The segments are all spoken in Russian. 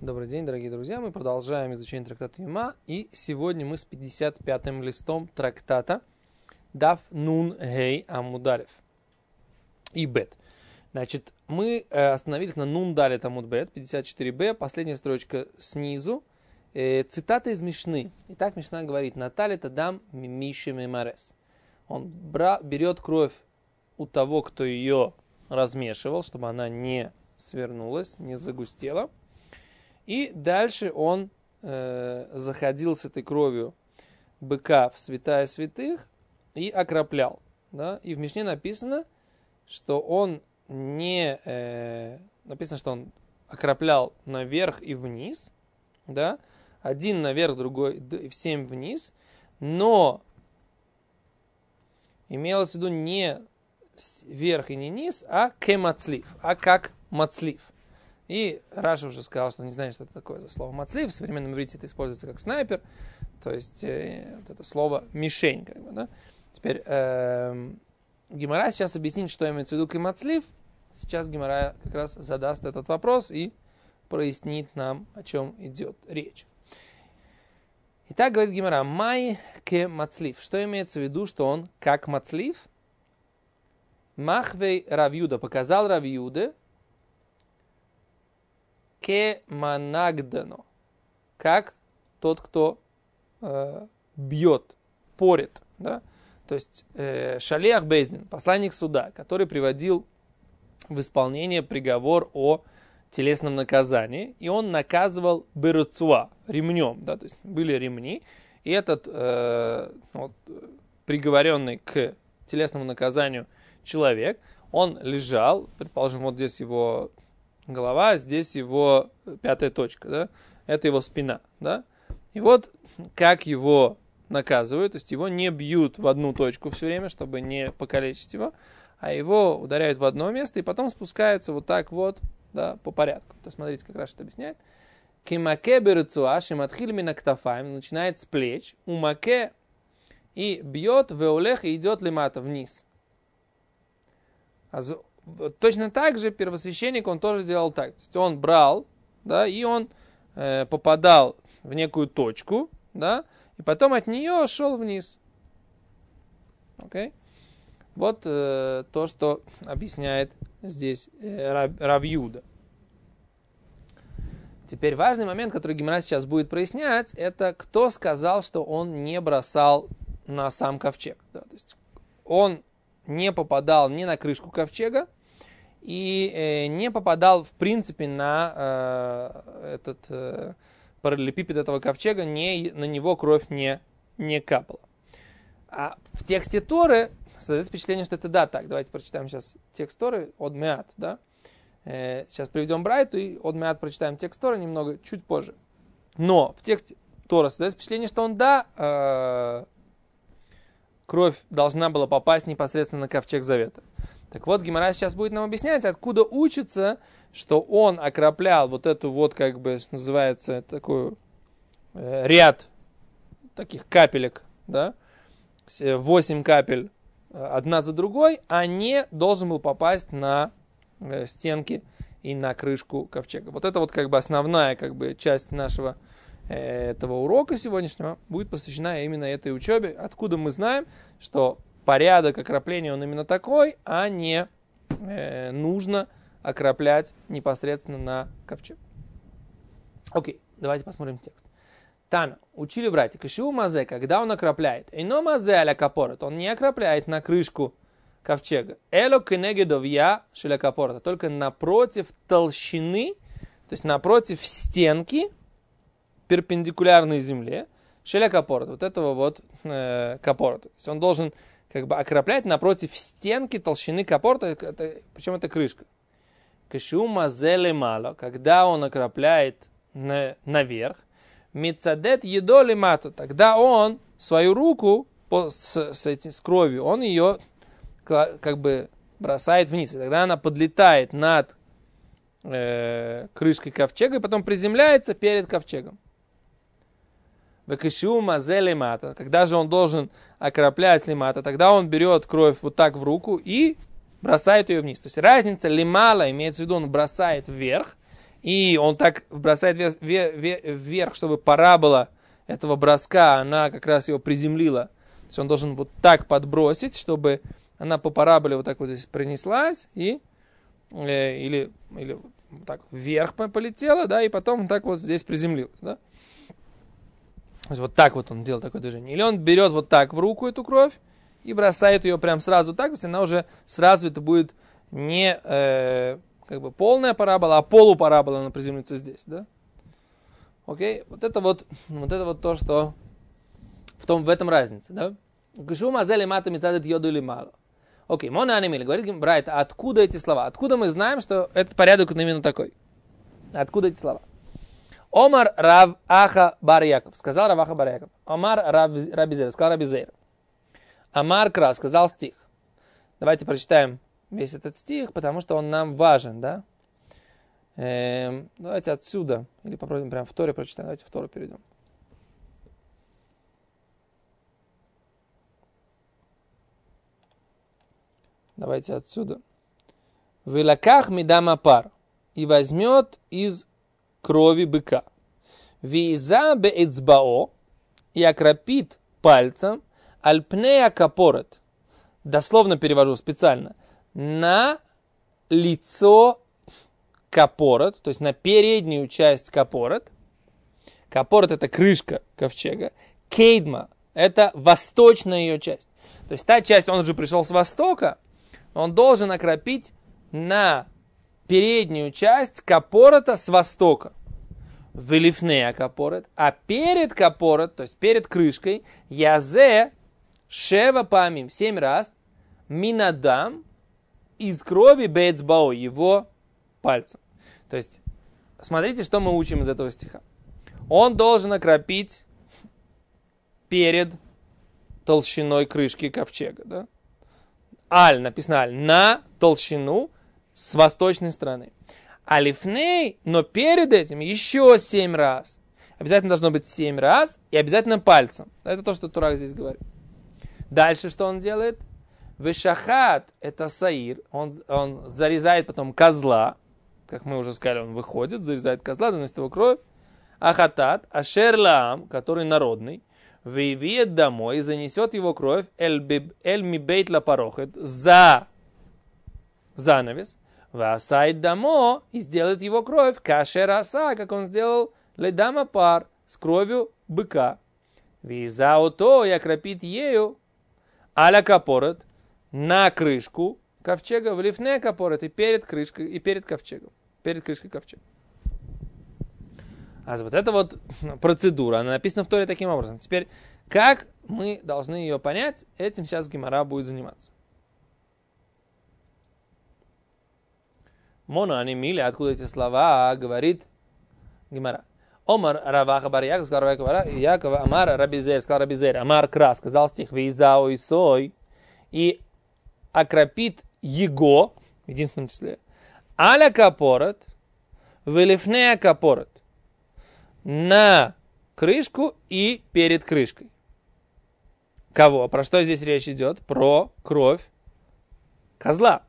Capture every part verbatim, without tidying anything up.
Добрый день, дорогие друзья. Мы продолжаем изучение трактата Юма. И сегодня мы с пятьдесят пятым листом трактата Даф Нун Гей Амуд Алеф и Бет. Значит, мы остановились на Нун Далет Амуд Бет, пятьдесят четыре бэ, последняя строчка снизу. Э, цитата из Мишны. Итак, Мишна говорит: Наталит Адам Миши Мемарес. Он бра- берет кровь у того, кто ее размешивал, чтобы она не свернулась, не загустела. И дальше он э, заходил с этой кровью быка в святая святых и окроплял. Да? И в Мишне написано, что он не... Э, написано, что он окроплял наверх и вниз. Да? Один наверх, другой всем вниз. Но имелось в виду не вверх и не низ, а кемацлив, а как мацлив. И Раша уже сказал, что не знает, что это такое за слово мацлив. В современном иврите это используется как снайпер. То есть э, вот это слово мишень. Как бы, да? Теперь э, Гемара сейчас объяснит, что имеется в виду кемацлив. Сейчас Гемара как раз задаст этот вопрос и прояснит нам, о чем идет речь. Итак, говорит Гемара: май кемацлив. Что имеется в виду, что он как мацлив? Махвей Рав Юда, показал Рав Юде, ке манагдано, как тот, кто э, бьет, порет, да? То есть э, шалиах бейздин, посланник суда, который приводил в исполнение приговор о телесном наказании, и он наказывал беруцуа, ремнем, да? То есть были ремни, и этот э, вот, приговоренный к телесному наказанию человек, он лежал, предположим, вот здесь его голова, здесь его пятая точка, да, это его спина, да, и вот как его наказывают, то есть его не бьют в одну точку все время, чтобы не покалечить его, а его ударяют в одно место и потом спускаются вот так вот, да, по порядку. То есть смотрите, как Раша это объясняет. Кимаке берецуа шиматхиль мина ктафаем, начинает с плеч, умаке, и бьет, веолех, и идет лимата вниз. А точно так же первосвященник, он тоже делал так. То есть он брал, да, и он э, попадал в некую точку, да, и потом от нее шел вниз. Окей? Вот э, то, что объясняет здесь э, Рав, Рав Юда. Теперь важный момент, который Гемара сейчас будет прояснять, это кто сказал, что он не бросал на сам ковчег. Да, то есть он не попадал ни на крышку ковчега и э, не попадал, в принципе, на э, этот э, параллелепипед этого ковчега, не, на него кровь не, не капала. А в тексте Торы создается впечатление, что это да, так. Давайте прочитаем сейчас текст Торы, Од Меат, да. Э, сейчас приведем Брайту и Од Меат прочитаем текст Торы немного, чуть позже. Но в тексте Торы создается впечатление, что он да, э, кровь должна была попасть непосредственно на ковчег завета. Так вот, Гемара сейчас будет нам объяснять, откуда учится, что он окроплял вот эту вот, как бы, что называется, такой э, ряд таких капелек, да, восемь капель одна за другой, а не должен был попасть на э, стенки и на крышку ковчега. Вот это вот, как бы, основная, как бы, часть нашего этого урока сегодняшнего будет посвящена именно этой учебе, откуда мы знаем, что порядок окропления он именно такой, а не э, нужно окроплять непосредственно на ковчег. Окей, давайте посмотрим текст. Тана, учили братья, кашиу мазе, когда он окропляет, эйно мазе аля капорот, он не окропляет на крышку ковчега, эло кенегедовья шеля капорота, только напротив толщины, то есть напротив стенки, перпендикулярной земле, шеля капорота, вот этого вот э, капорота. То есть он должен, как бы, окроплять напротив стенки толщины капорота, это, причем это крышка. Кашиу мазеле мало, когда он окропляет на, наверх, мицадет едоли мату, тогда он свою руку по, с, с, этим, с кровью, он ее как бы бросает вниз, и тогда она подлетает над э, крышкой ковчега и потом приземляется перед ковчегом. Когда же он должен окроплять лимата, тогда он берет кровь вот так в руку и бросает ее вниз. То есть разница лимала имеется в виду, он бросает вверх, и он так бросает вверх, вверх, чтобы парабола этого броска, она как раз его приземлила. То есть он должен вот так подбросить, чтобы она по параболе вот так вот здесь пронеслась, и, э, или, или вот так вверх полетела, да, и потом так вот здесь приземлилась, да. То есть вот так вот он делал такое движение. Или он берет вот так в руку эту кровь и бросает ее прям сразу так, то есть она уже сразу это будет не э, как бы полная парабола, а полупарабола, она приземлится здесь, да. Окей, вот это вот, вот это вот то, что в том, в этом разница, да. Окей, мона анимили, говорит Брайт, откуда эти слова? Откуда мы знаем, что этот порядок именно такой? Откуда эти слова? Омар Рав Аха Бар Яков, сказал Рав Аха Бар Яков. Омар Раби Зейр, сказал Раби Зейр. Амар Кра, сказал стих. Давайте прочитаем весь этот стих, потому что он нам важен, да? Эм, давайте отсюда, или попробуем прямо в Торе прочитаем. Давайте в Тору перейдем. Давайте отсюда. Вилаках мидама пар. И возьмет из крови быка. Виза беэцбао. И окропит пальцем. Альпнея капорет. Дословно перевожу специально. На лицо капорет. То есть на переднюю часть капорет. Капорет это крышка ковчега. Кейдма это восточная ее часть. То есть та часть, он же пришел с востока. Он должен окропить на переднюю часть капорота с востока. Велифнея капорет. А перед капорет, то есть перед крышкой, язе шева памим, семь раз, минадам, из крови бейцбао, его пальцем. То есть, смотрите, что мы учим из этого стиха. Он должен окропить перед толщиной крышки ковчега, да? Аль, написано аль, на толщину с восточной стороны. Алифней, но перед этим еще семь раз. Обязательно должно быть семь раз и обязательно пальцем. Это то, что Турак здесь говорит. Дальше что он делает? Вешахат, это саир, он, он зарезает потом козла. Как мы уже сказали, он выходит, зарезает козла, заносит его кровь. Ахатат, ашерлаам, который народный. Выведет домой и занесет его кровь эль мибейт лапарохет за занавес. Васайд дамо и сделает его кровь кашер аса, как он сделал ледама пар с кровью быка. Визаото и окропит ею аля капорет на крышку ковчега в лифне капорет и перед крышкой и перед ковчегом, перед крышкой ковчега. А вот эта вот процедура, она написана в Торе таким образом. Теперь, как мы должны ее понять, этим сейчас Гемара будет заниматься. Мона анимили, откуда эти слова, говорит Гемара. Омар Раваха Бар Яков, сказал Раваха Якова, Амар Раби Зейр, сказал Раби Зейр, Амар Кра, сказал стих, Вейзао и Сой, и окропит его, в единственном числе, аля капорет, велифнея капорет, на крышку и перед крышкой. Кого? Про что здесь речь идет? Про кровь козла.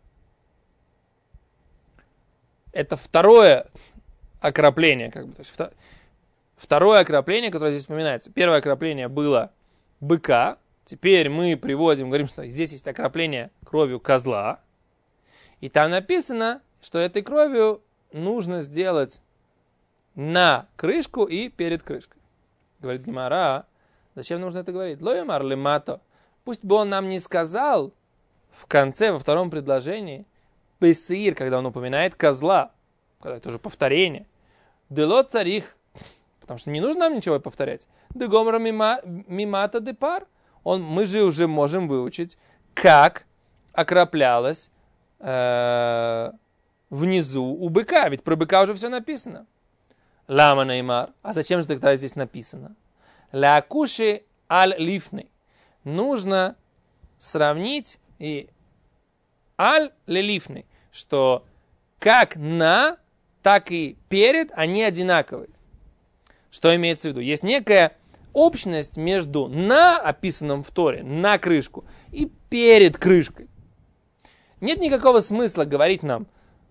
Это второе окропление, как бы, то есть второе окропление, которое здесь упоминается. Первое окропление было быка. Теперь мы приводим, говорим, что здесь есть окропление кровью козла. И там написано, что этой кровью нужно сделать на крышку и перед крышкой. Говорит Гемара, зачем нужно это говорить? Лоямар лемато. Пусть бы он нам не сказал в конце, во втором предложении, песир, когда он упоминает козла, когда это уже повторение. Дело царих, потому что не нужно нам ничего повторять. Дегомра мимата депар. Он, мы же уже можем выучить, как окроплялось э, внизу у быка. Ведь про быка уже все написано. Лама неймар. А зачем же тогда здесь написано? Лякуши аль лифны. Нужно сравнить и аль лифны, что как на, так и перед они одинаковые. Что имеется в виду? Есть некая общность между на, описанном в Торе, на крышку, и перед крышкой. Нет никакого смысла говорить нам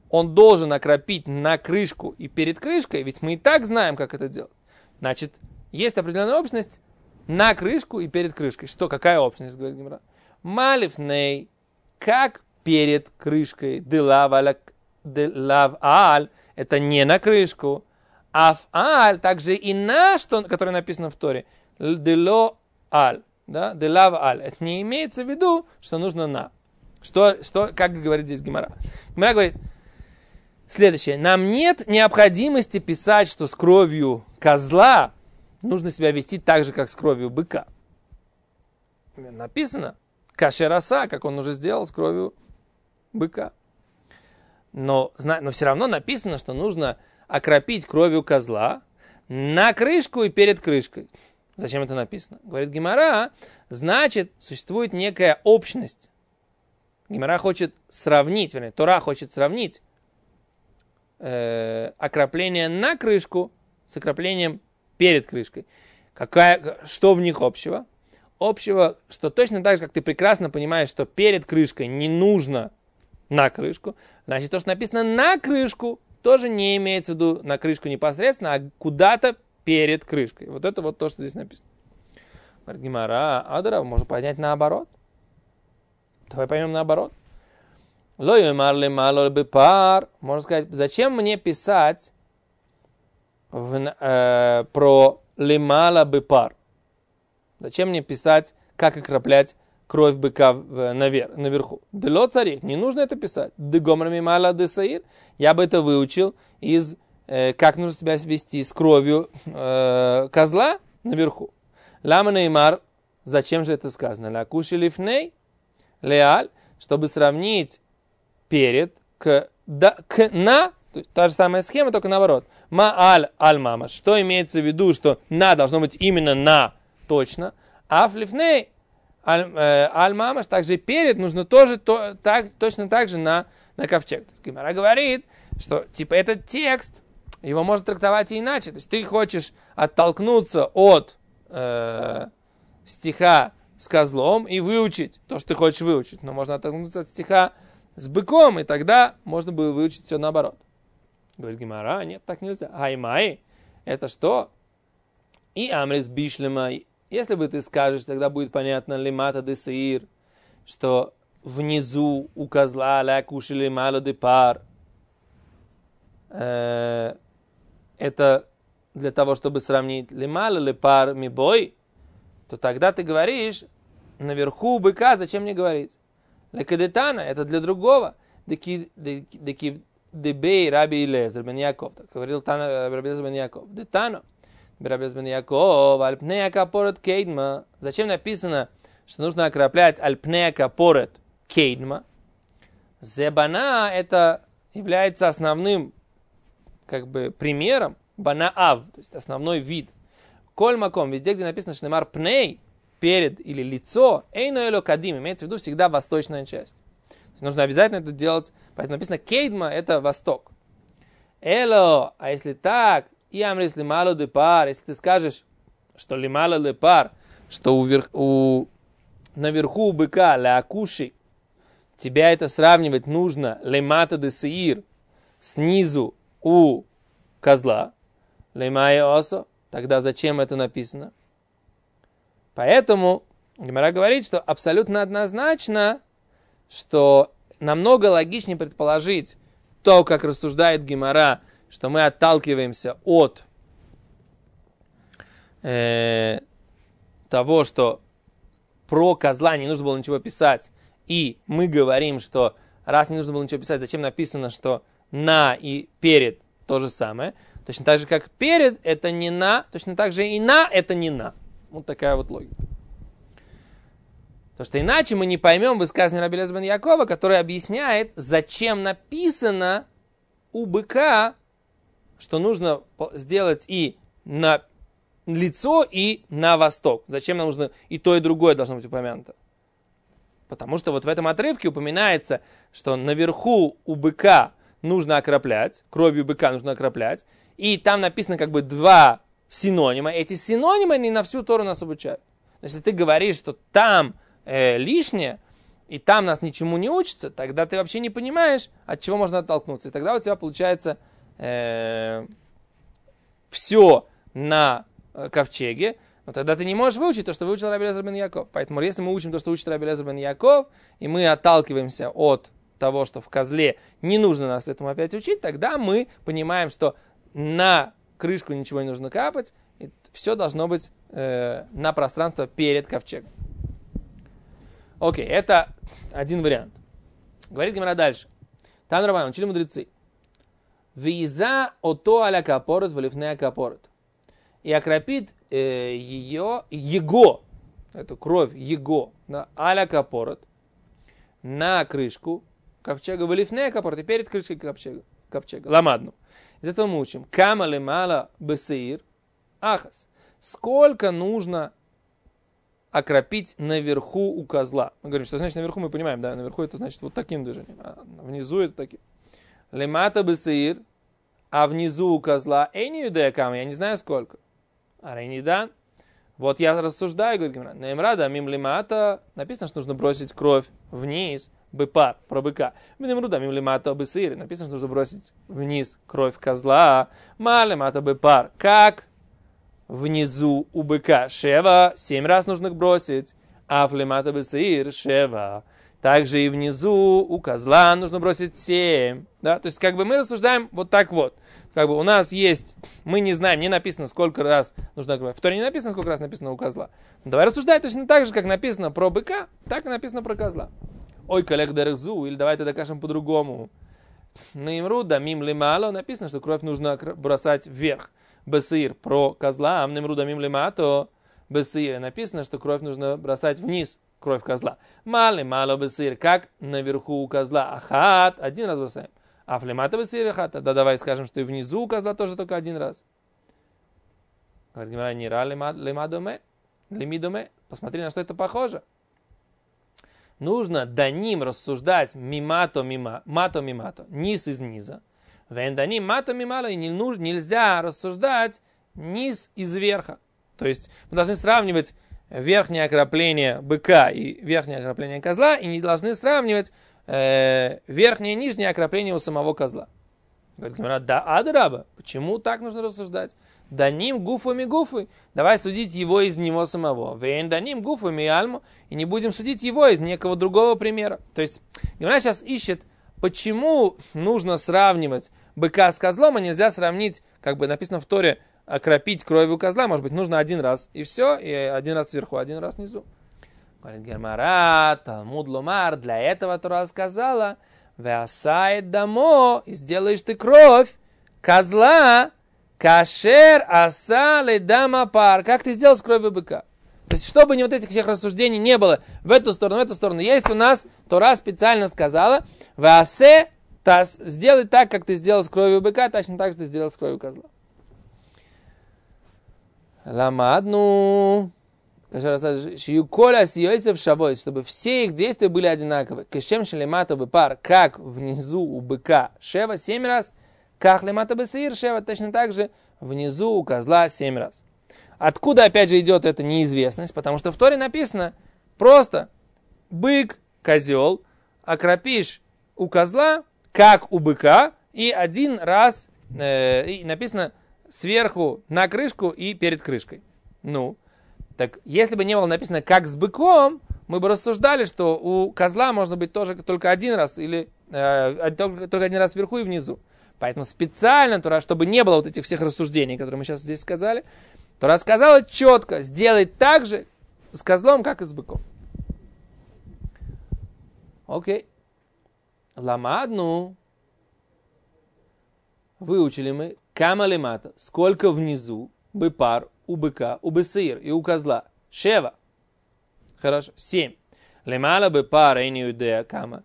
он должен окропить на крышку и перед крышкой, ведь мы и так знаем, как это делать. Значит, есть определенная общность на крышку и перед крышкой. Что, какая общность, говорит Гемара? Малифней, как перед крышкой, делав аль, это не на крышку, аф аль, также и на, что, которое написано в Торе, дело аль, да, делав аль. Это не имеется в виду, что нужно на. Что, что, как говорит здесь Гемара? Гемара говорит следующее. Нам нет необходимости писать, что с кровью козла нужно себя вести так же, как с кровью быка. Написано. Кашераса, как он уже сделал с кровью быка. Но, но все равно написано, что нужно окропить кровью козла на крышку и перед крышкой. Зачем это написано? Говорит Гемара, значит, существует некая общность. Гемара хочет сравнить, вернее, Тора хочет сравнить э, окропление на крышку с окроплением перед крышкой. Какая, что в них общего? Общего, что точно так же, как ты прекрасно понимаешь, что перед крышкой не нужно на крышку, значит, то, что написано на крышку, тоже не имеется в виду на крышку непосредственно, а куда-то перед крышкой. Вот это вот то, что здесь написано. Говорит Гемара, Адара, можно понять наоборот. Давай поймем наоборот. Можно сказать, зачем мне писать в, э, про лемала бепар? Зачем мне писать, как окроплять кровь быка навер, наверху? Дело царей, не нужно это писать. Дегомрами мала десаир. Я бы это выучил из, э, как нужно себя вести с кровью э, козла наверху. Лама неймар, зачем же это сказано? Лакуши лифней, леаль, чтобы сравнить перед к, да, к на, то есть та же самая схема, только наоборот. Ма-аль аль-мама. Что имеется в виду, что на должно быть именно на, точно. А флифней аль-мамаш, также перед нужно тоже то, так, точно так же на, на ковчег. Гемара говорит, что типа этот текст, его можно трактовать и иначе. То есть ты хочешь оттолкнуться от э, стиха с козлом и выучить то, что ты хочешь выучить. Но можно оттолкнуться от стиха с быком, и тогда можно было выучить все наоборот. Говорит Гемара, нет, так нельзя. Аймай, это что? И амрис бишлемай. Если бы ты скажешь, тогда будет понятно лимата де саир, что внизу у козла ля кушали мало де пар. Это для того, чтобы сравнить лимала ле пар ми бой, то тогда ты говоришь наверху у быка, зачем мне говорить? Лекадетана, это для другого. Деки дебей раби Илезер бен Яков. Так говорил Тана раби Илезер бен Яков. Детано. Раби бен Яков, альпнея капорет кейдма. Зачем написано, что нужно окроплять альпнея капорет кейдма? Зебана это является основным как бы примером банаав, то есть основной вид. Коль маком, везде, где написано шнемар пней, перед или лицо, эйно эло кадим, имеется в виду всегда восточная часть. То есть нужно обязательно это делать, поэтому написано кейдма, это восток. Эло, а если так, и амрис лимало де пар, если ты скажешь, что лимало де пар, что у, верх, у наверху у быка леакуши, тебя это сравнивать нужно лемата де сеир, снизу у козла, лемая осо, тогда зачем это написано? Поэтому Гемара говорит, что абсолютно однозначно, что намного логичнее предположить то, как рассуждает Гемара, что мы отталкиваемся от э, того, что про козла не нужно было ничего писать, и мы говорим, что раз не нужно было ничего писать, зачем написано, что на и перед то же самое. Точно так же, как перед это не на, точно так же и на это не на. Вот такая вот логика. Потому что иначе мы не поймем высказывание раби Элиэзера бен Якова, который объясняет, зачем написано у быка, что нужно сделать и на лицо, и на восток. Зачем нам нужно и то, и другое должно быть упомянуто? Потому что вот в этом отрывке упоминается, что наверху у быка нужно окроплять, кровью быка нужно окроплять, и там написано как бы два синонима. Эти синонимы не на всю Тору нас обучают. Если ты говоришь, что там э, лишнее, и там нас ничему не учится, тогда ты вообще не понимаешь, от чего можно оттолкнуться. И тогда у тебя получается э, все на ковчеге, но тогда ты не можешь выучить то, что выучил Раби Элиэзер бен Яков. Поэтому если мы учим то, что учит Раби Элиэзер бен Яков, и мы отталкиваемся от того, что в козле не нужно нас этому опять учить, тогда мы понимаем, что на крышку ничего не нужно капать, и все должно быть э, на пространство перед ковчегом. Окей, это один вариант. Говорит Гемара дальше. Там Раббанан, учили мудрецы. Виза ото аля капорот валифнея капорот. И окропит э, ее, его, эту кровь, его, на аля капорот, на крышку ковчега, валифнея капорот, и перед крышкой ковчега. ковчега. Ламадну. Из этого мы учим. Кама лемала бесеир ахас. Сколько нужно окропить наверху у козла? Мы говорим, что значит наверху, мы понимаем, да, наверху это значит вот таким движением, а внизу это таким. Лемата бесеир, а внизу у козла, эйни юдея кама, я не знаю сколько. А рейнидан. Вот я рассуждаю, говорит Гемара, наимрада мим лемата, написано, что нужно бросить кровь вниз, быпар, про быка. Наимрада мим лемата бесеир, написано, что нужно бросить вниз кровь козла. Ма лемата быпар, как внизу у быка шева, семь раз нужно бросить, а флемата бесеир шева. Также и внизу у козла нужно бросить семь. Да? То есть, как бы мы рассуждаем вот так вот. Как бы у нас есть, мы не знаем, не написано, сколько раз нужно кровь. В Торе не написано, сколько раз написано у козла. Но давай рассуждать точно так же, как написано про быка, так и написано про козла. Ой, коллег дерехзу, или давайте докажем по-другому. На имруда мим лимало написано, что кровь нужно бросать вверх. Бесир про козла, а мнемруда мим лимато бесир написано, что кровь нужно бросать вниз, кровь козла. Мали мало бесир, как наверху у козла. Ахат, один раз бросаем. А флемата бесир ахат, да давай скажем, что и внизу у козла тоже только один раз. Говорит Гемара, нира лемадоме, лемидоме, посмотри, на что это похоже. Нужно до ним рассуждать мимато мима, мато мимато, низ из низа. Венданим мато мимало, и не нужно, нельзя рассуждать низ из верха. То есть мы должны сравнивать верхнее окропление быка и верхнее окропление козла, и не должны сравнивать э, верхнее и нижнее окропление у самого козла. Говорит, да адраба, почему так нужно рассуждать? Даним гуфами гуфы, давай судить его из него самого. Венданим гуфами альму, и не будем судить его из некого другого примера. То есть Гемара сейчас ищет, почему нужно сравнивать быка с козлом, а нельзя сравнить, как бы написано в Торе, окропить кровью козла, может быть, нужно один раз, и все, и один раз сверху, один раз внизу. Говорит Гемара, Талмуд ломар, для этого Тора сказала, веасает дамо, и сделаешь ты кровь козла, кашер аса ледама пар, как ты сделал с кровью быка. То есть, чтобы не вот этих всех рассуждений не было в эту сторону, в эту сторону, есть у нас, Тора специально сказала, ваасе, сделай так, как ты сделал с кровью быка, точно так же ты сделал с кровью козла. Ламадну, чтобы все их действия были одинаковы. Кешем шелемата быпар, как внизу у быка шева семь раз, как лемата бесеир шева, точно так же внизу у козла семь раз. Откуда, опять же, идет эта неизвестность? Потому что в Торе написано просто бык, козел, окропишь у козла, как у быка, и один раз э, и написано сверху на крышку и перед крышкой. Ну, так если бы не было написано как с быком, мы бы рассуждали, что у козла можно быть тоже только один раз, или э, только, только один раз вверху и внизу. Поэтому специально, Тора, чтобы не было вот этих всех рассуждений, которые мы сейчас здесь сказали, Тора сказала четко, сделай так же с козлом, как и с быком. Окей. Ламадну. Выучили мы кама лемата, сколько внизу, быпар, у быка, у бесеир и у козла. Шева. Хорошо. Семь. Лемала быпар, эйни юдея кама.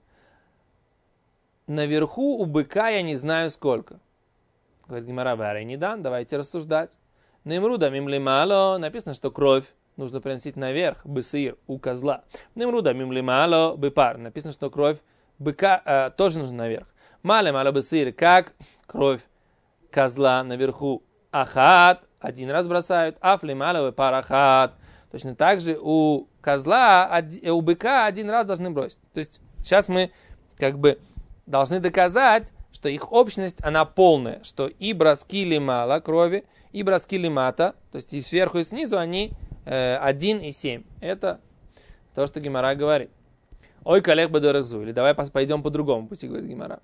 Наверху у быка я не знаю сколько. Говорит Гемара, варей не дан, давайте рассуждать. Немруда мим лемало, написано, что кровь нужно приносить наверх, бесеир, у козла. Немруда мим лемало, быпар, написано, что кровь быка э, тоже нужно наверх. Мале мало бесеир, как кровь козла наверху. Ахат, один раз бросают, афли мало быпар ахат. точно так же у козла, у быка один раз должны бросить. То есть сейчас мы как бы должны доказать, что их общность, она полная, что и броски лимала крови, и броски лимата, то есть и сверху, и снизу, они э, один и семь. Это то, что Гемара говорит. Ой, коллег бадорахзу, или давай пойдем по другому пути, говорит Гемара.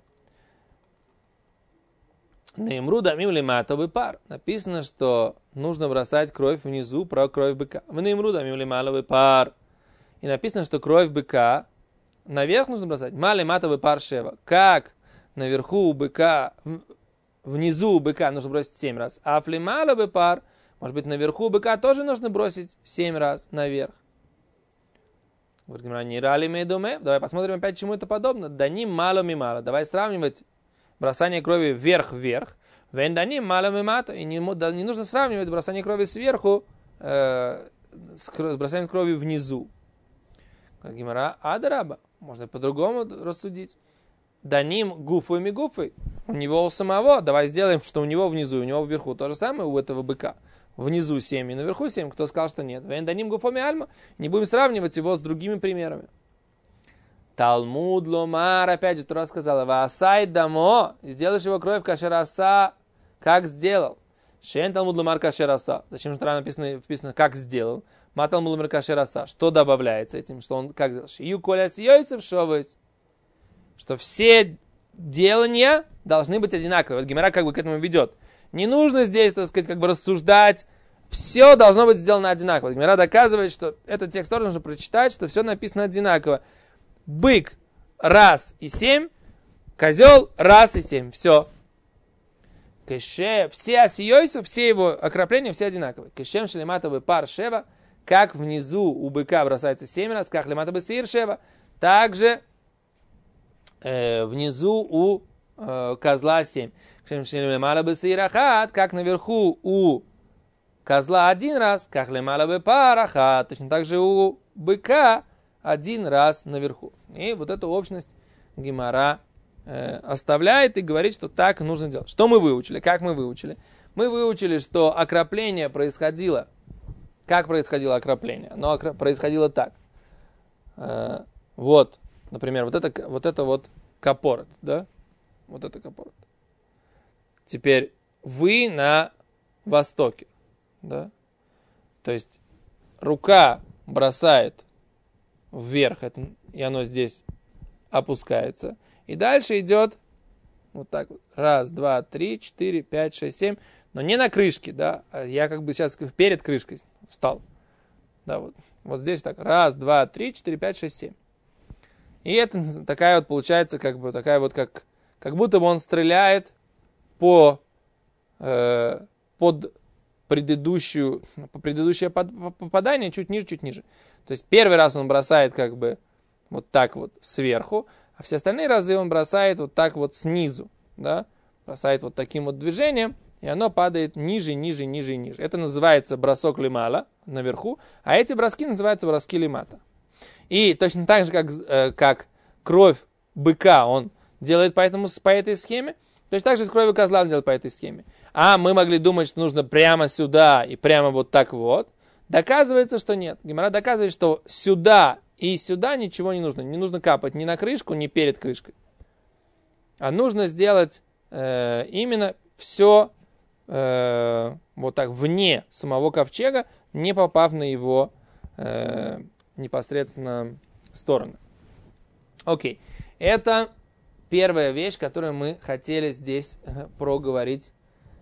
Наимру дамим лимата пар. Написано, что нужно бросать кровь внизу, про кровь быка. В наимру дамим лимала пар. И написано, что кровь быка наверх нужно бросать. Мали матовый пар шева. Как наверху у быка, внизу у быка нужно бросить семь раз. А флимала бы пар, может быть, наверху у быка тоже нужно бросить семь раз наверх. Говорит, не рали мейдуме. Давай посмотрим опять, чему это подобно. Даним мало ми мало. Давай сравнивать бросание крови вверх-вверх. Вен даним мало ми мато. И не, да, не нужно сравнивать бросание крови сверху э, с, с бросанием крови внизу. Как Гемара, адараба. Можно по-другому рассудить. Даним гуфой ми гуфой. У него у самого. Давай сделаем, что у него внизу, у него вверху. То же самое у этого быка. Внизу семь и наверху семь. Кто сказал, что нет? Вен даним гуфой ми альма. Не будем сравнивать его с другими примерами. Талмуд ломар. Опять же, Тора сказала. Ваасай дамо. Сделаешь его кровь кашераса. Как сделал? Шен талмуд ломар кашераса. Зачем же Тора написано, написано как сделал? Матал мулмер кашераса. Что добавляется этим? Что он как сделал? Ю коля съёйцев шовысь. Что все делания должны быть одинаковые. Вот Гемара как бы к этому ведет. Не нужно здесь, так сказать, как бы рассуждать. Все должно быть сделано одинаково. Гемара доказывает, что этот текст тоже нужно прочитать, что все написано одинаково. Бык раз и семь, козел раз и семь. Все. Кэше, все осиёйсы, все его окропления, все одинаковые. Кэшем шлематовый пар шева, как внизу у быка бросается семь раз, как лематовый сир шева, также э, внизу у э, козла семь. Кэшем шлематовый сир ахат, как наверху у козла один раз, как лематовый пар ахат, точно так же у быка один раз наверху. И вот эту общность Гемара э, оставляет и говорит, что так нужно делать. Что мы выучили? Как мы выучили? Мы выучили, что окропление происходило. Как происходило окропление? Оно окро... происходило так. Э, вот, например, вот это вот, это вот капорот, да? Вот это капорот. Теперь вы на востоке, да? То есть рука бросает вверх, это, и оно здесь опускается. И дальше идет вот так вот. Раз, два, три, четыре, пять, шесть, семь. Но не на крышке, да. Я как бы сейчас перед крышкой встал. Да, вот. Вот здесь так. Раз, два, три, четыре, пять, шесть, семь. И это такая вот получается, как бы такая вот, как, как будто бы он стреляет по, э, под предыдущую, по предыдущее попадание чуть ниже, чуть ниже. То есть первый раз он бросает как бы вот так вот сверху, а все остальные разы он бросает вот так вот снизу, да, бросает вот таким вот движением, и оно падает ниже, ниже, ниже и ниже. Это называется бросок лимала наверху, а эти броски называются броски лимата. И точно так же, как, э, как кровь быка он делает по, этому, по этой схеме, точно так же с кровью козла он делает по этой схеме. А мы могли думать, что нужно прямо сюда и прямо вот так вот. Доказывается, что нет. Гемара доказывает, что сюда и сюда ничего не нужно. Не нужно капать ни на крышку, ни перед крышкой. А нужно сделать э, именно все э, вот так вне самого ковчега, не попав на его э, непосредственно стороны. Окей. Это первая вещь, которую мы хотели здесь э, проговорить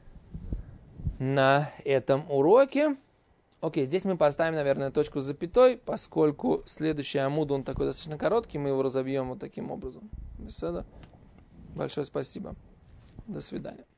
на этом уроке. Окей, здесь мы поставим, наверное, точку с запятой, поскольку следующий амуд, он такой достаточно короткий, мы его разобьем вот таким образом. Большое спасибо. До свидания.